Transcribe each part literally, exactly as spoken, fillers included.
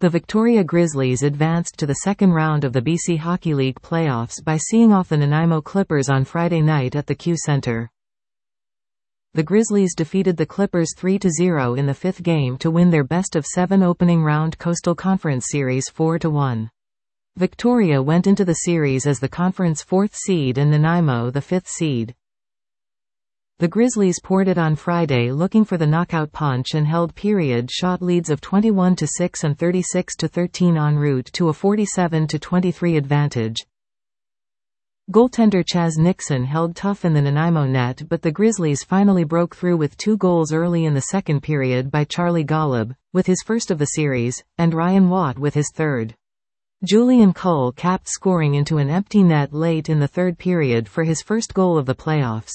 The Victoria Grizzlies advanced to the second round of the B C Hockey League playoffs by seeing off the Nanaimo Clippers on Friday night at the Q Center. The Grizzlies defeated the Clippers three to zero in the fifth game to win their best-of-seven opening round Coastal Conference Series four to one. Victoria went into the series as the conference fourth seed and Nanaimo the fifth seed. The Grizzlies poured it on Friday looking for the knockout punch and held period-shot leads of twenty-one to six and thirty-six to thirteen en route to a forty-seven to twenty-three advantage. Goaltender Chaz Nixon held tough in the Nanaimo net, but the Grizzlies finally broke through with two goals early in the second period by Charlie Golub, with his first of the series, and Ryan Watt with his third. Julian Cull capped scoring into an empty net late in the third period for his first goal of the playoffs.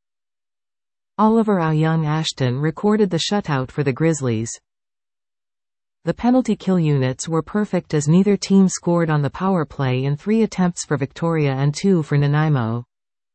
Oliver Young Ashton recorded the shutout for the Grizzlies. The penalty kill units were perfect as neither team scored on the power play in three attempts for Victoria and two for Nanaimo.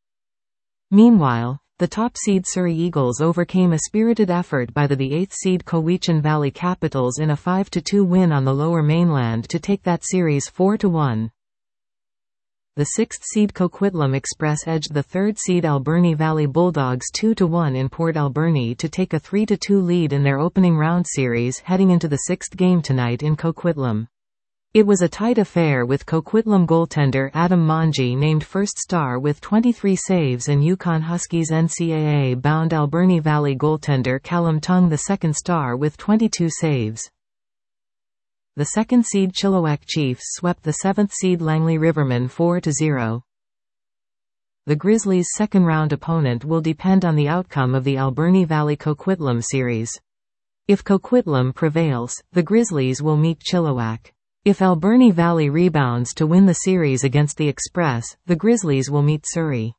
Meanwhile, the top seed Surrey Eagles overcame a spirited effort by the the eighth seed Cowichan Valley Capitals in a five to two win on the Lower Mainland to take that series four to one. The sixth seed Coquitlam Express edged the third seed Alberni Valley Bulldogs two to one in Port Alberni to take a three to two lead in their opening round series heading into the sixth game tonight in Coquitlam. It was a tight affair with Coquitlam goaltender Adam Manji named first star with twenty-three saves and Yukon Huskies N C A A-bound Alberni Valley goaltender Callum Tung the second star with twenty-two saves. The second seed Chilliwack Chiefs swept the seventh seed Langley Rivermen four to zero. The Grizzlies' second-round opponent will depend on the outcome of the Alberni Valley Coquitlam series. If Coquitlam prevails, the Grizzlies will meet Chilliwack. If Alberni Valley rebounds to win the series against the Express, the Grizzlies will meet Surrey.